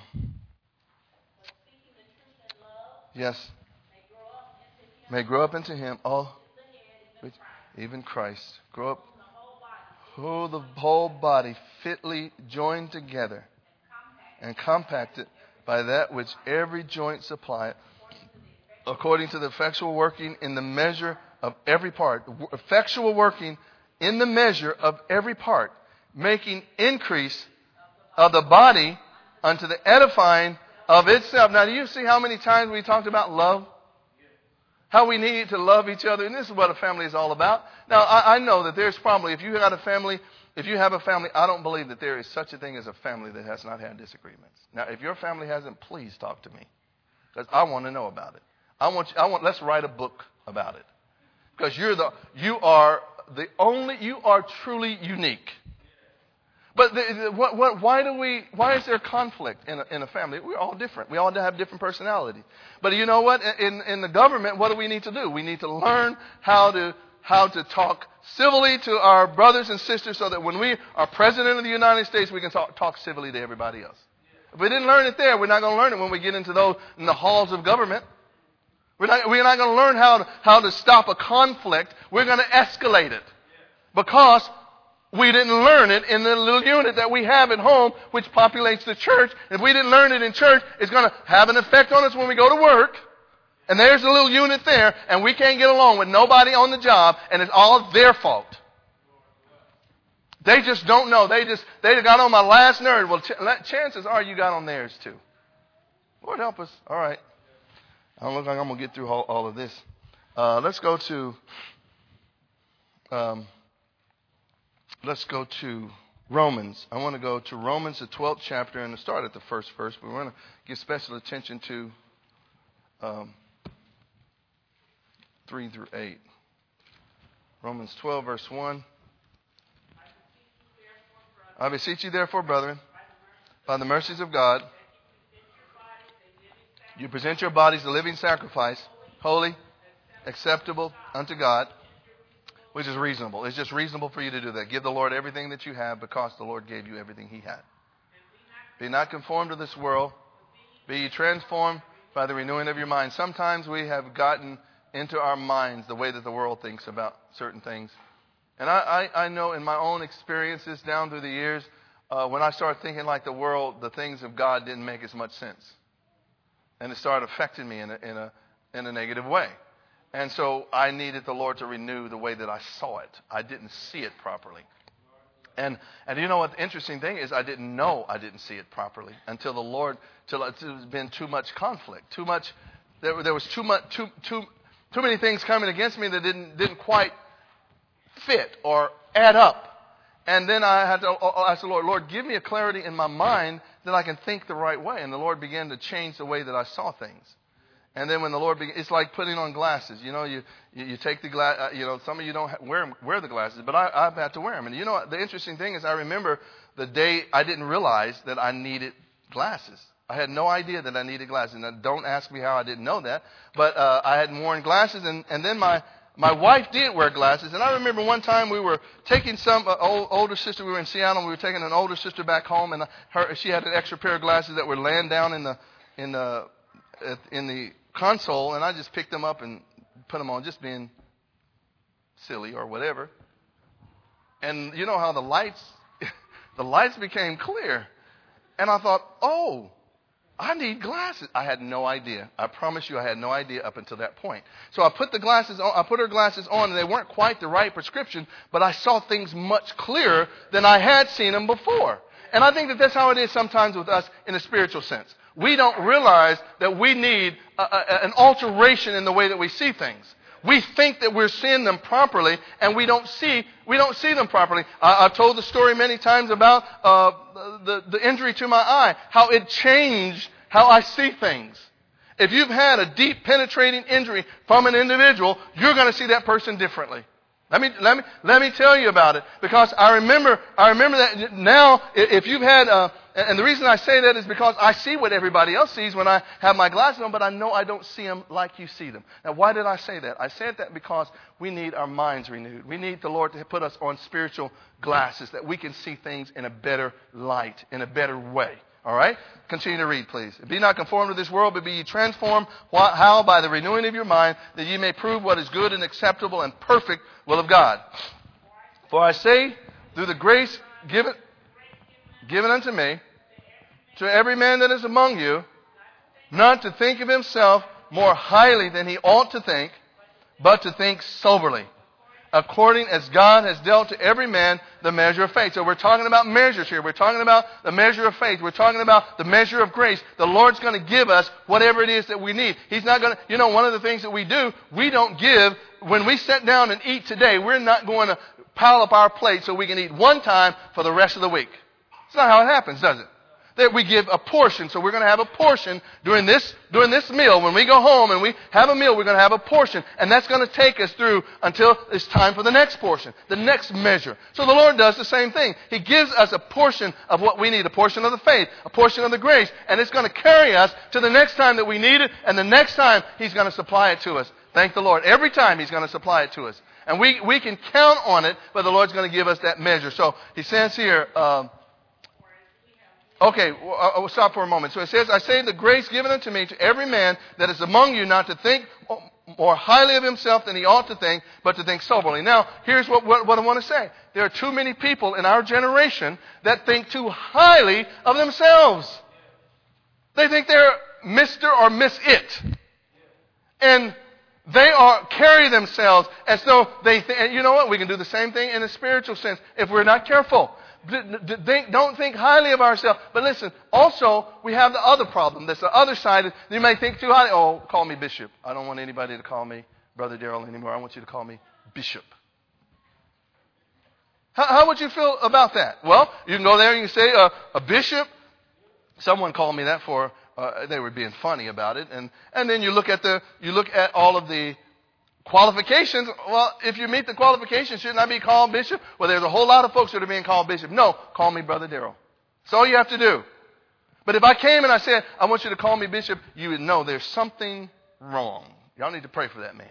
Yes. May grow up into him all, even Christ. Grow up. Who the whole body fitly joined together and compacted by that which every joint supplieth, according to the effectual working in the measure of every part. Effectual working in the measure of every part, making increase of the body unto the edifying of itself. Now, do you see how many times we talked about love? How we need to love each other. And this is what a family is all about. Now, I, I know that there's probably, if you got a family, if you have a family, I don't believe that there is such a thing as a family that has not had disagreements. Now, if your family hasn't, please talk to me, because I want to know about it. I want, you, I want, let's write a book about it, because you're the, you are the only, you are truly unique. But the, the, what, what, why do we? Why is there conflict in a, in a family? We're all different. We all have different personalities. But you know what? In in the government, what do we need to do? We need to learn how to how to talk civilly to our brothers and sisters, so that when we are president of the United States, we can talk talk civilly to everybody else. If we didn't learn it there, we're not going to learn it when we get into those in the halls of government. We're not we're not going to learn how to, how to stop a conflict. We're going to escalate it, because we didn't learn it in the little unit that we have at home, which populates the church. If we didn't learn it in church, it's going to have an effect on us when we go to work. And there's a little unit there, and we can't get along with nobody on the job, and it's all their fault. They just don't know. They just they got on my last nerve. Well, ch- chances are you got on theirs too. Lord help us. All right. I don't look like I'm going to get through all, all of this. Uh, let's go to... Um, Let's go to Romans. I want to go to Romans, the twelfth chapter, and to start at the first verse. But we want to give special attention to um, three through eight. Romans twelve, verse one. I beseech you, therefore, brethren, by the mercies of God, you present your bodies a living sacrifice, holy, acceptable unto God, which is reasonable. It's just reasonable for you to do that. Give the Lord everything that you have, because the Lord gave you everything He had. Be not conformed to this world. Be ye transformed by the renewing of your mind. Sometimes we have gotten into our minds the way that the world thinks about certain things. And I, I, I know in my own experiences down through the years, uh, when I started thinking like the world, the things of God didn't make as much sense. And it started affecting me in a, in a, in a negative way. And so I needed the Lord to renew the way that I saw it. I didn't see it properly. And and you know what the interesting thing is? I didn't know I didn't see it properly until the Lord, till it's been too much conflict, too much. There, there was too much, too too too many things coming against me that didn't didn't quite fit or add up. And then I had to ask the Lord, Lord, give me a clarity in my mind that I can think the right way. And the Lord began to change the way that I saw things. And then when the Lord, begins, it's like putting on glasses. You know, you you, you take the glass. Uh, you know, some of you don't wear wear the glasses, but I, I've had to wear them. And you know, the interesting thing is, I remember the day I didn't realize that I needed glasses. I had no idea that I needed glasses. Now, don't ask me how I didn't know that, but uh, I hadn't worn glasses, and and then my my wife did wear glasses. And I remember one time we were taking some uh, old, older sister. We were in Seattle. And we were taking an older sister back home, and her she had an extra pair of glasses that were laying down in the in the in the console, and I just picked them up and put them on, just being silly or whatever. And you know how the lights, the lights became clear. And I thought, oh, I need glasses. I had no idea. I promise you I had no idea up until that point. So I put the glasses on, I put her glasses on, and they weren't quite the right prescription, but I saw things much clearer than I had seen them before. And I think that that's how it is sometimes with us in a spiritual sense. We don't realize that we need a, a, an alteration in the way that we see things. We think that we're seeing them properly, and we don't see we don't see them properly. I, I've told the story many times about uh, the the injury to my eye, how it changed how I see things. If you've had a deep penetrating injury from an individual, you're going to see that person differently. Let me let me let me tell you about it, because I remember I remember that now. If you've had a and, and the reason I say that is because I see what everybody else sees when I have my glasses on, but I know I don't see them like you see them. Now, why did I say that? I said that because we need our minds renewed. We need the Lord to put us on spiritual glasses that we can see things in a better light, in a better way. All right? Continue to read, please. Be not conformed to this world, but be ye transformed. How? By the renewing of your mind, that ye may prove what is good and acceptable and perfect will of God. For I say, through the grace given, given unto me, to every man that is among you, not to think of himself more highly than he ought to think, but to think soberly, according as God has dealt to every man the measure of faith. So we're talking about measures here. We're talking about the measure of faith. We're talking about the measure of grace. The Lord's going to give us whatever it is that we need. He's not going to, you know, one of the things that we do, we don't give, when we sit down and eat today, we're not going to pile up our plate so we can eat one time for the rest of the week. It's not how it happens, does it? That we give a portion. So we're going to have a portion during this during this meal. When we go home and we have a meal, we're going to have a portion. And that's going to take us through until it's time for the next portion, the next measure. So the Lord does the same thing. He gives us a portion of what we need, a portion of the faith, a portion of the grace. And it's going to carry us to the next time that we need it. And the next time He's going to supply it to us. Thank the Lord. Every time He's going to supply it to us. And we, we can count on it, but the Lord's going to give us that measure. So He says here... Um, Okay, we'll stop for a moment. So it says, I say the grace given unto me to every man that is among you not to think more highly of himself than he ought to think, but to think soberly. Now, here's what, what, what I want to say. There are too many people in our generation that think too highly of themselves. They think they're Mister or Miss It. And they are carry themselves as though they think, and you know what? We can do the same thing in a spiritual sense if we're not careful. Don't think highly of ourselves. But listen, also, we have the other problem. That's the other side. You may think too highly. Oh, call me Bishop. I don't want anybody to call me Brother Darrell anymore. I want you to call me Bishop. How, how would you feel about that? Well, you can go there and you can say, uh, a bishop. Someone called me that for, uh, they were being funny about it. And, and then you look at the, you look at all of the qualifications. Well, if you meet the qualifications, shouldn't I be called bishop? Well, there's a whole lot of folks that are being called bishop. No, call me Brother Darrell. That's all you have to do. But if I came and I said, I want you to call me bishop, you would know there's something wrong. Y'all need to pray for that man.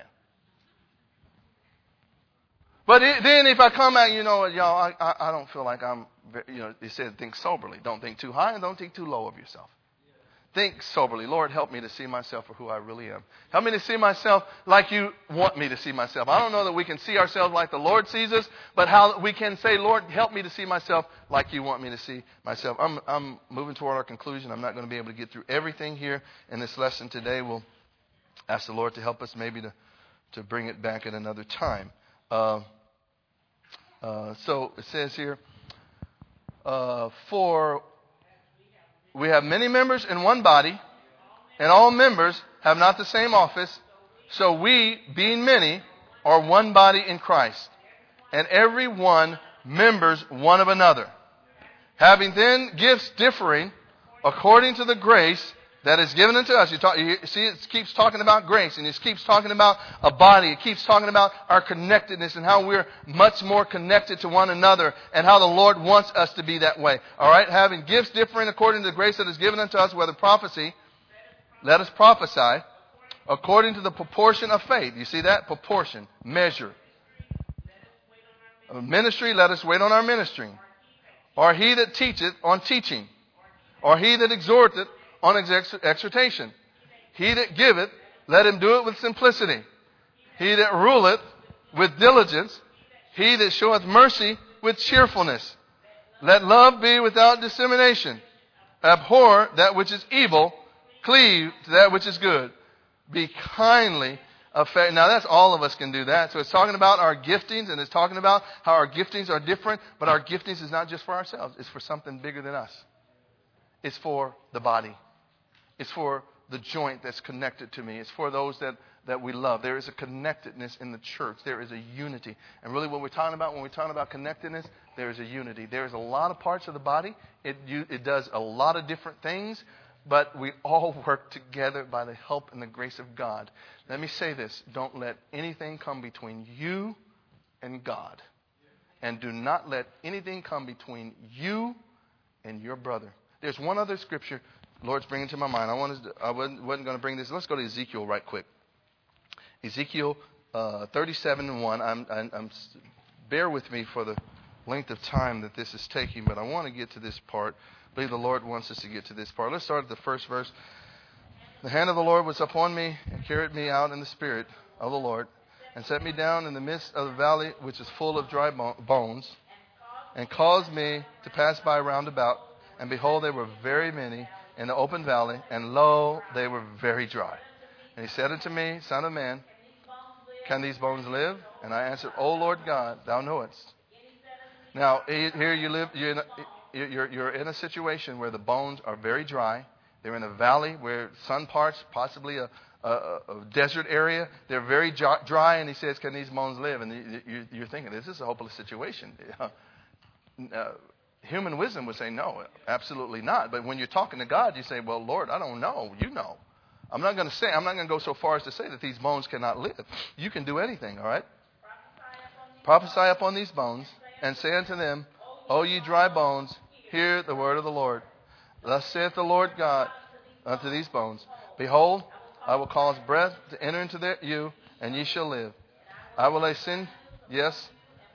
But it, then if I come out, you know, y'all, I, I, I don't feel like I'm, you know, he said think soberly. Don't think too high and don't think too low of yourself. Think soberly. Lord, help me to see myself for who I really am. Help me to see myself like you want me to see myself. I don't know that we can see ourselves like the Lord sees us, but how we can say, Lord, help me to see myself like you want me to see myself. I'm, I'm moving toward our conclusion. I'm not going to be able to get through everything here in this lesson today. We'll ask the Lord to help us maybe to, to bring it back at another time. Uh, uh, so it says here, uh, for... we have many members in one body, and all members have not the same office. So we, being many, are one body in Christ, and every one members one of another. Having then gifts differing according to the grace that is given unto us. You, talk, you see, it keeps talking about grace, and it keeps talking about a body. It keeps talking about our connectedness and how we're much more connected to one another and how the Lord wants us to be that way. All right? Having gifts differing according to the grace that is given unto us, whether prophecy, let us prophesy according to the proportion of faith. You see that? Proportion, measure. Ministry, let us wait on our ministering. Or he that teacheth on teaching. Or he that exhorteth on exhortation. He that giveth, let him do it with simplicity. He that ruleth, with diligence. He that showeth mercy, with cheerfulness. Let love be without dissemination. Abhor that which is evil. Cleave to that which is good. Be kindly affectionate. Now that's all of us can do that. So it's talking about our giftings, and it's talking about how our giftings are different. But our giftings is not just for ourselves. It's for something bigger than us. It's for the body. It's for the joint that's connected to me. It's for those that, that we love. There is a connectedness in the church. There is a unity. And really what we're talking about when we're talking about connectedness, there is a unity. There is a lot of parts of the body. It, you, it does a lot of different things, but we all work together by the help and the grace of God. Let me say this. Don't let anything come between you and God. And do not let anything come between you and your brother. There's one other scripture the Lord's bringing to my mind. I wanted to, I wasn't, wasn't going to bring this. Let's go to Ezekiel right quick. Ezekiel uh, thirty-seven and one. I'm, I'm, I'm, bear with me for the length of time that this is taking, but I want to get to this part. I believe the Lord wants us to get to this part. Let's start at the first verse. The hand of the Lord was upon me and carried me out in the spirit of the Lord and set me down in the midst of the valley which is full of dry bones and caused me to pass by round about. And behold, there were very many in the open valley, and lo, they were very dry. And he said unto me, Son of man, can these bones live? And I answered, O Lord God, thou knowest. Now, here you live, you're in, a, you're, you're in a situation where the bones are very dry. They're in a valley where sun parts, possibly a, a, a desert area. They're very dry, and he says, can these bones live? And you're thinking, this is a hopeless situation. Uh, human wisdom would say, no, absolutely not. But when you're talking to God, you say, well, Lord, I don't know. You know. I'm not going to say, I'm not going to go so far as to say that these bones cannot live. You can do anything, all right? Prophesy upon these bones and say unto them, O ye dry bones, hear the word of the Lord. Thus saith the Lord God unto these bones, Behold, I will cause breath to enter into their, you, and ye shall live. I will lay sin, yes,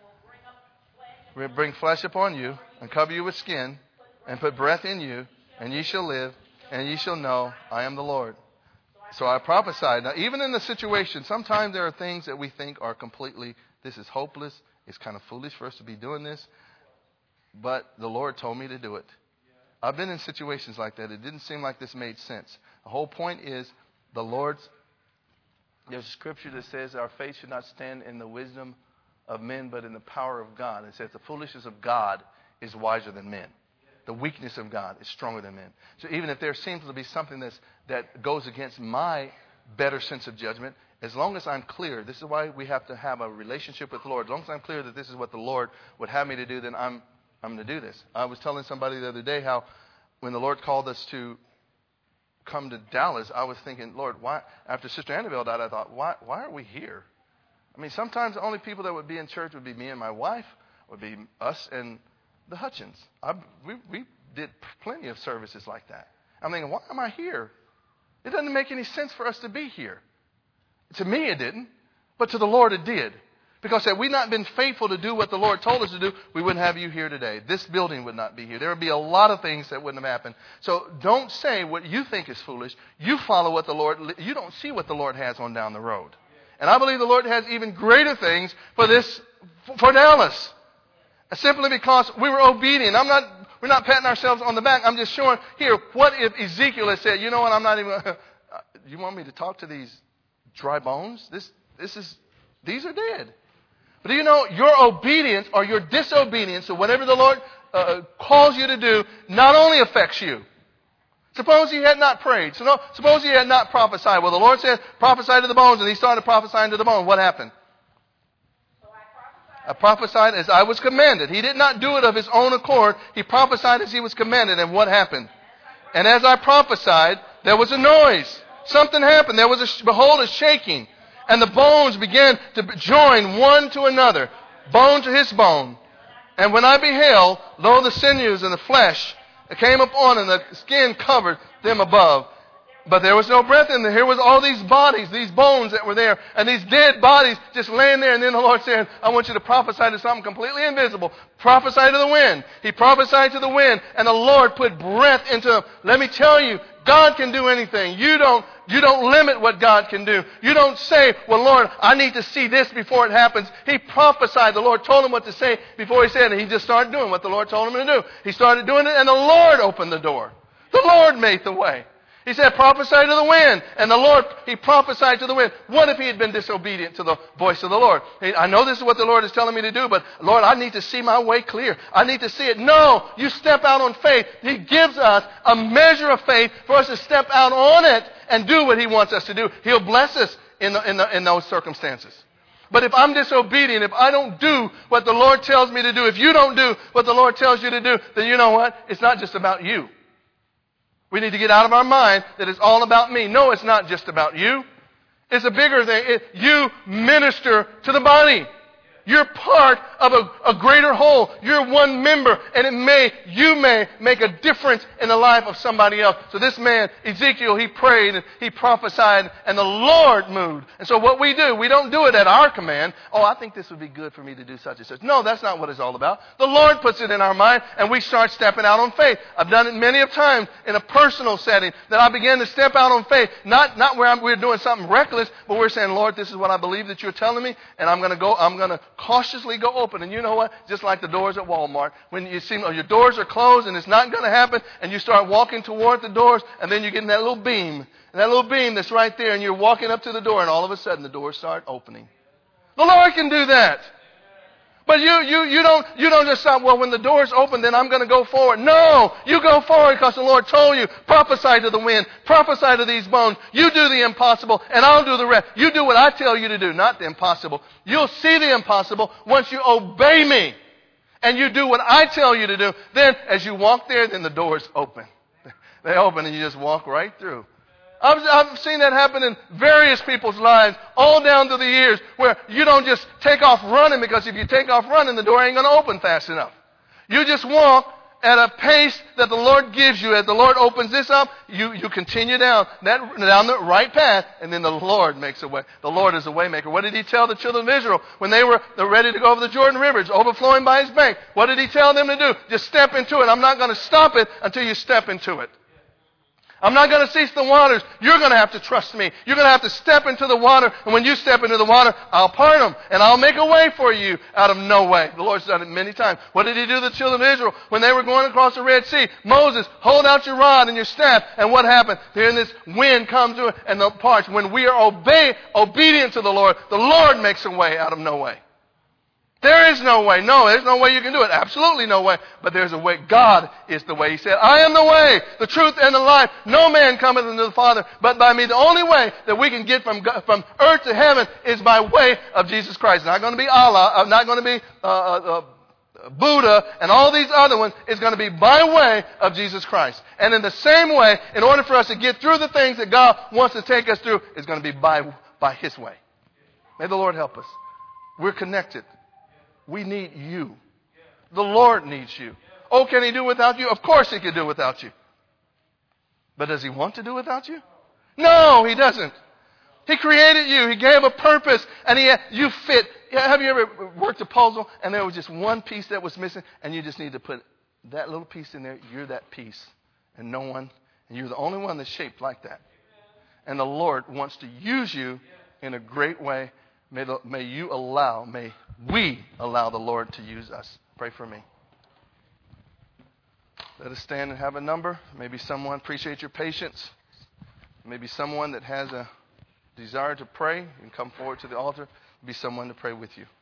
bring flesh upon you, and cover you with skin, and put breath in you, and ye shall live, and ye shall know I am the Lord. So I prophesied. Now, even in the situation, sometimes there are things that we think are completely, this is hopeless. It's kind of foolish for us to be doing this. But the Lord told me to do it. I've been in situations like that. It didn't seem like this made sense. The whole point is the Lord's, there's a scripture that says our faith should not stand in the wisdom of men, but in the power of God. It says the foolishness of God is wiser than men. The weakness of God is stronger than men. So even if there seems to be something that's, that goes against my better sense of judgment, as long as I'm clear, this is why we have to have a relationship with the Lord. As long as I'm clear that this is what the Lord would have me to do, then I'm I'm going to do this. I was telling somebody the other day how when the Lord called us to come to Dallas, I was thinking, Lord, why? After Sister Annabelle died, I thought, why why are we here? I mean, sometimes the only people that would be in church would be me and my wife, would be us and the Hutchins. I, we, we did plenty of services like that. I'm thinking, why am I here? It doesn't make any sense for us to be here. To me, it didn't, but to the Lord, it did. Because had we not been faithful to do what the Lord told us to do, we wouldn't have you here today. This building would not be here. There would be a lot of things that wouldn't have happened. So don't say what you think is foolish. You follow what the Lord, you don't see what the Lord has on down the road. And I believe the Lord has even greater things for this, for Dallas. Simply because we were obedient. I'm not, we're not patting ourselves on the back. I'm just showing here, what if Ezekiel had said, you know what, I'm not even, you want me to talk to these dry bones? This, this is, these are dead. But do you know, your obedience or your disobedience to whatever the Lord uh, calls you to do not only affects you. Suppose he had not prayed. So no, suppose he had not prophesied. Well, the Lord said, prophesy to the bones, and he started prophesying to the bones. What happened? I prophesied as I was commanded. He did not do it of his own accord. He prophesied as he was commanded. And what happened? And as I prophesied, there was a noise. Something happened. There was a, behold, a shaking. And the bones began to join one to another. Bone to his bone. And when I beheld, lo, the sinews and the flesh came upon, and the skin covered them above. But there was no breath in there. Here was all these bodies, these bones that were there, and these dead bodies just laying there. And then the Lord said, I want you to prophesy to something completely invisible. Prophesy to the wind. He prophesied to the wind, and the Lord put breath into them. Let me tell you, God can do anything. You don't, you don't limit what God can do. You don't say, well, Lord, I need to see this before it happens. He prophesied. The Lord told him what to say before he said it. He just started doing what the Lord told him to do. He started doing it, and the Lord opened the door. The Lord made the way. He said, prophesy to the wind. And the Lord, he prophesied to the wind. What if he had been disobedient to the voice of the Lord? I know this is what the Lord is telling me to do, but Lord, I need to see my way clear. I need to see it. No, you step out on faith. He gives us a measure of faith for us to step out on it and do what he wants us to do. He'll bless us in, the, in, the, in those circumstances. But if I'm disobedient, if I don't do what the Lord tells me to do, if you don't do what the Lord tells you to do, then you know what? It's not just about you. We need to get out of our mind that it's all about me. No, it's not just about you. It's a bigger thing. It, you minister to the body. You're part of a, a greater whole. You're one member, and it may, you may make a difference in the life of somebody else. So this man, Ezekiel, he prayed and he prophesied, and the Lord moved. And so what we do, we don't do it at our command. Oh, I think this would be good for me to do such and such. No, that's not what it's all about. The Lord puts it in our mind, and we start stepping out on faith. I've done it many of times in a personal setting that I began to step out on faith. Not, not where I'm, we're doing something reckless, but we're saying, Lord, this is what I believe that you're telling me, and I'm going to go, I'm going to cautiously go open. And you know what? Just like the doors at Walmart. When you see oh, your doors are closed and it's not going to happen, and you start walking toward the doors, and then you get in that little beam. And that little beam that's right there, and you're walking up to the door, and all of a sudden the doors start opening. The Lord can do that. But you, you, you don't, you don't just stop, well, when the door's open, then I'm going to go forward. No! You go forward because the Lord told you, prophesy to the wind, prophesy to these bones. You do the impossible, and I'll do the rest. You do what I tell you to do, not the impossible. You'll see the impossible once you obey me. And you do what I tell you to do. Then, as you walk there, then the doors open. They open, and you just walk right through. I've, I've seen that happen in various people's lives, all down through the years, where you don't just take off running, because if you take off running, the door ain't going to open fast enough. You just walk at a pace that the Lord gives you. As the Lord opens this up, you, you continue down that down the right path, and then the Lord makes a way. The Lord is a way maker. What did He tell the children of Israel when they were ready to go over the Jordan River? It's overflowing by His bank. What did He tell them to do? Just step into it. I'm not going to stop it until you step into it. I'm not going to cease the waters. You're going to have to trust me. You're going to have to step into the water. And when you step into the water, I'll part them. And I'll make a way for you out of no way. The Lord's done it many times. What did He do to the children of Israel when they were going across the Red Sea? Moses, hold out your rod and your staff. And what happened? Then this wind comes to it and the parts. When we are obey, obedient to the Lord, the Lord makes a way out of no way. There is no way. No, there's no way you can do it. Absolutely no way. But there's a way. God is the way. He said, I am the way, the truth, and the life. No man cometh unto the Father but by me. The only way that we can get from God, from earth to heaven is by way of Jesus Christ. It's not going to be Allah. Uh, not going to be uh, uh, uh, Buddha and all these other ones. It's going to be by way of Jesus Christ. And in the same way, in order for us to get through the things that God wants to take us through, it's going to be by, by His way. May the Lord help us. We're connected. We need you. The Lord needs you. Oh, can He do without you? Of course He can do without you. But does He want to do without you? No, He doesn't. He created you. He gave a purpose, and He you fit. Have you ever worked a puzzle and there was just one piece that was missing, and you just need to put that little piece in there? You're that piece, and no one, and you're the only one that's shaped like that. And the Lord wants to use you in a great way. May, the, may you allow, may we allow the Lord to use us. Pray for me. Let us stand and have a number. Maybe someone, appreciate your patience. Maybe someone that has a desire to pray and come forward to the altar. Be someone to pray with you.